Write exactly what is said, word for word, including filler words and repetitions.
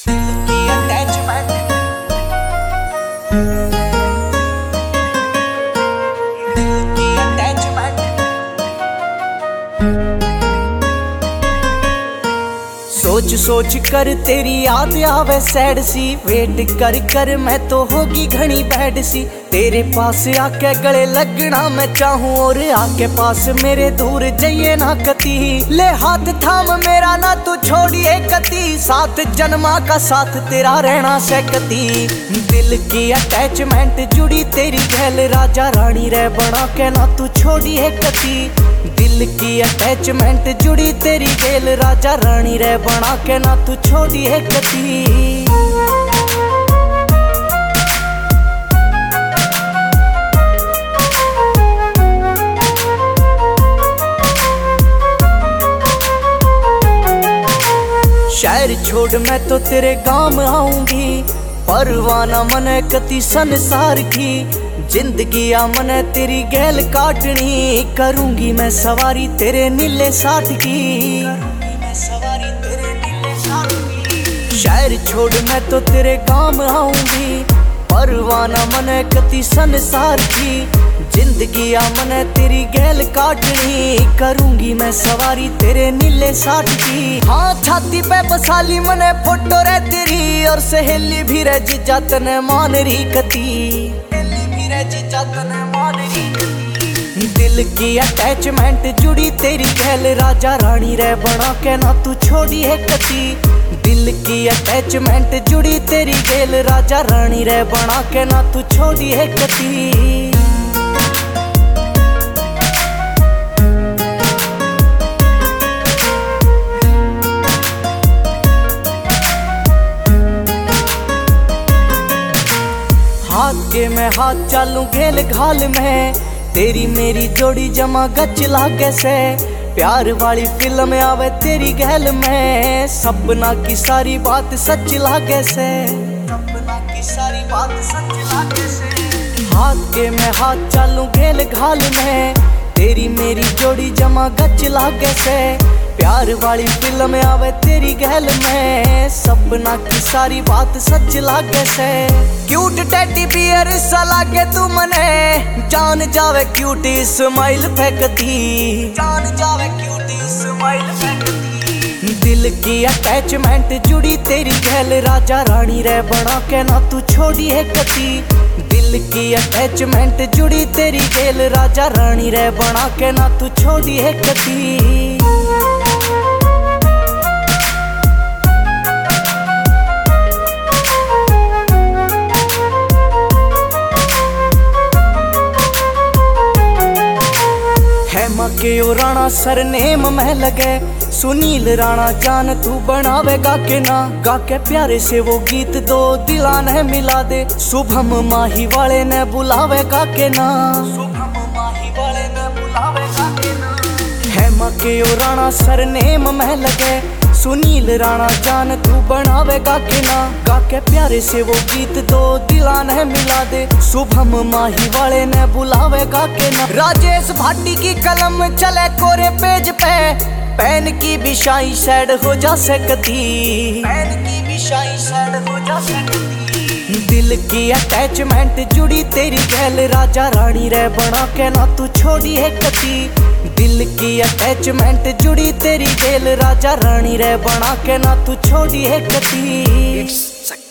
की अटैचमेंट की अटैचमेंट सोच सोच कर तेरी याद आवे सैड सी, वेट कर कर मैं तो होगी घनी बैड सी। तेरे पास आके गले लगना मैं चाहूं और आके पास मेरे दूर जाइए ना कती। ले हाथ थाम मेरा ना तू छोड़िए कती, साथ जन्मा का साथ तेरा रहना से कती। दिल की अटैचमेंट जुड़ी तेरी गहल राजा रानी रे बना के ना तू छोड़िए कती। दिल की अटैचमेंट जुड़ी तेरी गेल राजा रानी रे बना के ना तू छोड़ी है कती। शहर छोड़ मैं तो तेरे गांव आऊंगी, परवाना मन कति संसार की। जिंदगी आ मन तेरी गैल काटनी, करूंगी मैं सवारी तेरे नीले साठ की। सवारी तेरे नीले साठ की। शहर छोड़ मैं तो तेरे गांव आऊंगी, परवाना मन कति संसार की। जिंदगी आ मन तेरी गैल काटनी, करूंगी मैं सवारी तेरे नीले साठ की। हाँ छाती पे बसाली मने फोटो रे तेरी, और सहेली भी रे जीजा तने मान रही कती। दिल की अटैचमेंट जुड़ी तेरी गहल राजा रानी रे बना के ना तू छोड़ी है कती। दिल की अटैचमेंट जुड़ी तेरी गहल राजा रानी रे बना के ना तू छोड़ी है कती। हाथ के मैं हाथ चालू गेल घाल में, तेरी मेरी जोड़ी जमा गच लागे से। प्यार वाली फिल्म आवे तेरी गहल में, सपना की सारी बात सच लागे से। सपना की सारी बात सच लागे से। हाथ के मैं हाथ चालू गेल घाल में, तेरी मेरी जोड़ी जमा गच लागे से। प्यार वाली फिल्म आवे तेरी गहल में, सपना की सारी बात सच लागे से। क्यूट टेडी बियर सा लागे तू मने, जान जावे क्यूटी स्माइल फेंकती। जान जावे क्यूटी स्माइल फेंकती। दिल की अटैचमेंट जुड़ी तेरी गहल राजा रानी रे बना के ना तू छोड़ी है कती। दिल की अटैचमेंट जुड़ी तेरी गहल राजा रानी रे बना के ना तू छोड़ी है कती। हेमा के ओ राणा सरनेम में लगे, सुनील राणा जान तू बनावेगा के ना। गा के प्यारे से वो गीत दो दिला ने मिला दे, शुभम माही वाले ने बुलावेगा के ना। शुभम माही वाले ने बुलावेगा के ना। हेमा के ओ राणा सरनेम में लगे, सुनील राणा जान तू बनावेगा के ना। गा के प्यारे से वो गीत दो दिला ने मिला दे, शुभम माही वाले ने बुलावेगा के ना। राजेश भाटी की कलम चले कोरे पेज पे, पेन की भी शाई सैड हो जा सकती। पेन की भी शाई सैड हो जा सकती। दिल की अटैचमेंट जुड़ी तेरी गहल राजा रानी रे बना के ना तू छोड़ी है कती। दिल की अटैचमेंट जुड़ी तेरी गहल राजा रानी रे बना के ना तू छोड़ी है कती।